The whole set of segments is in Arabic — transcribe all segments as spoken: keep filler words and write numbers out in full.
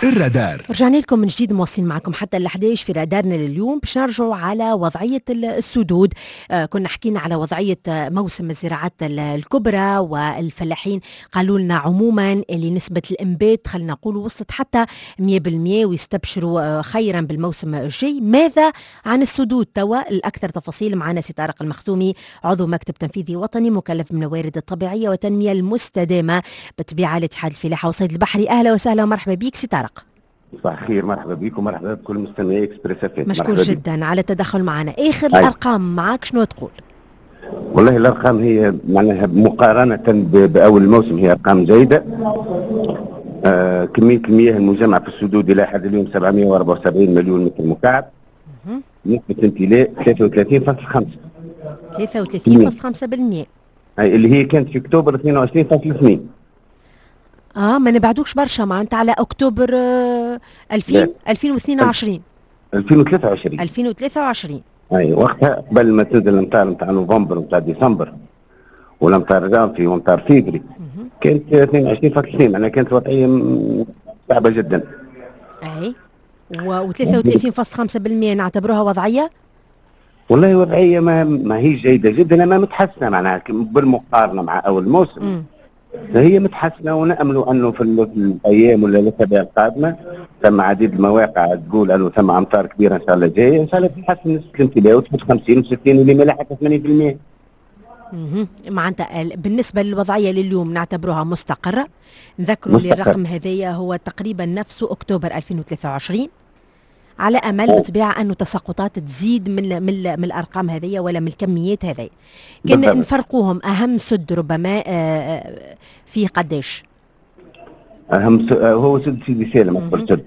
الرادار. رجعنا لكم من جديد، مواصلين معكم حتى الحديش في رادارنا لليوم. باش نرجعوا على وضعية السدود. آه كنا حكينا على وضعية موسم الزراعات الكبرى، والفلاحين قالوا لنا عموما اللي نسبة الإنبات خلينا نقول وصلت حتى مية بالمية ويستبشروا خيرا بالموسم الجاي. ماذا عن السدود توا؟ الأكثر تفاصيل معنا سي طارق المخزومي، عضو مكتب تنفيذي وطني مكلف بالموارد الطبيعية والتنمية المستدامة بالطبيعة لاتحاد الفلاحة والصيد البحري. أهلا وسهلا ومرحبا بك سي طارق. صباح الخير، مرحبا بكم ومرحبا بكل مستمعي اكسبريس اف ام. مشكور جدا على التدخل معنا. اخر أي. الارقام معك شنو تقول؟ والله الارقام هي معناها مقارنه باول الموسم هي ارقام جيده. آه كميه المياه المجمعه في السدود الى حد اليوم سبعمية وأربعة وسبعين مليون متر مكعب. نسبه الامتلاء ثلاثة وثلاثين فاصلة خمسة ثلاثة وثلاثين فاصلة خمسة بالمية، اي اللي هي كانت في اكتوبر اثنين وعشرين فاصلة اثنين. اه ما نبعدوش برشا معناتها على اكتوبر آه ألفين ألفين واثنين وعشرين ألفين وثلاثة وعشرين ألفين وثلاثة وعشرين. اي وقتها قبل ما تنزل الامطار نتاع نوفمبر ونتاع ديسمبر والامطار جانفي وامطار فيفري كانت اثنين وعشرين فاصلة اثنين، معناها كانت وضعيه صعبه جدا. اي و ثلاثة وثلاثين فاصلة خمسة بالمية نعتبروها وضعيه؟ والله وضعيه ما ما هي جيده جدا، ما متحسنه معناها بالمقارنه مع اول موسم. م. هي متحسنه ونامل انه في الايام ولا الاسابيع القادمه ثم عديد المواقع تقول انه ثم امطار كبيره ان شاء الله جايه، ان شاء الله تتحسن نسبه الامتلاء وتفوت خمسين وستين ولما لا حتى ثمانين بالمية. اها معناتها بالنسبه للوضعيه لليوم نعتبروها مستقره. نذكروا لي الرقم هذايا هو تقريبا نفسه اكتوبر ألفين وثلاثة وعشرين، على امل بالطبيعه انه تساقطات تزيد من من, من الارقام هذه ولا من الكميات هذه. كنا نفرقوهم اهم سد ربما في قداش؟ اهم هو سد سيدي سالم، اكبر سد.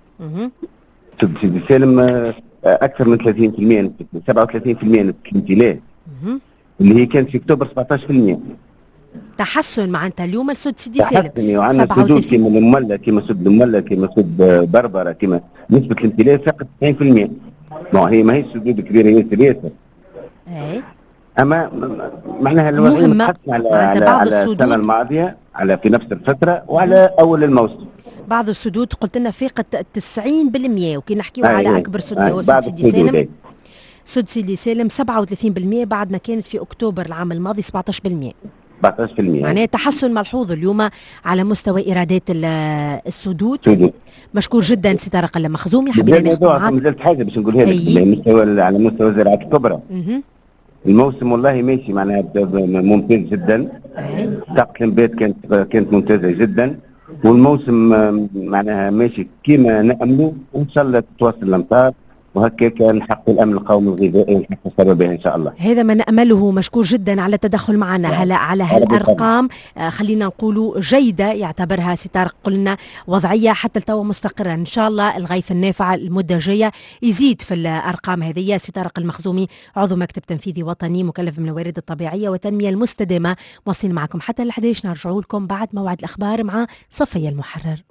سد سيدي سالم اكثر من ثلاثين بالمية، سبعة وثلاثين بالمية نسبه الامتلاء اللي هي كانت في اكتوبر سبعطاش بالمية. تحسن معناتها اليوم السد سيدي سالم. تحسن وعندنا سدود كيما الملا كيما سد الملا كيما سد بربره كيما نسبه الامتلاء فقط تسعين بالمية. ما هي ما هي السدود كبيره ياسر ياسر. اي اما معناها الوضعيه متحسنه على على, على السنه الماضيه على في نفس الفتره وعلى اول الموسم. بعض السدود قلت لنا فاقت تسعين بالمية، وكي نحكيو على اكبر سد هو سد سيدي سالم. سد سيدي سالم سبعة وثلاثين بالمية بعد ما كانت في اكتوبر العام الماضي سبعطاش بالمية. سبعطاش بالمية معناها تحسن ملحوظ اليوم على مستوى ايرادات السدود. سدود. مشكور جدا سي طارق المخزومي. حبينا ناخذ معك مازالت حاجه باش نقولها لك مستوى على مستوى الزراعات الكبرى. الموسم والله ماشي معناها ممتاز جدا. طاقه الانبات كانت كانت ممتازه جدا، والموسم معناها ماشي كيما ناملوا، وان شاء الله تتواصل الامطار وهكاك نحقق الامن القومي الغذائي ونحقق السبب ان شاء الله. هذا ما نامله. مشكور جدا على التدخل معنا. هلا على هالارقام آه خلينا نقولوا جيده يعتبرها سي طارق، قلنا وضعيه حتى التو مستقره. ان شاء الله الغيث النافع المده الجايه يزيد في الارقام هذه. سي طارق المخزومي عضو مكتب تنفيذي وطني مكلف بالموارد الطبيعيه والتنميه المستدامه. مواصلين معكم حتى الحديش. نرجعوا لكم بعد موعد الاخبار مع صفيه المحرر.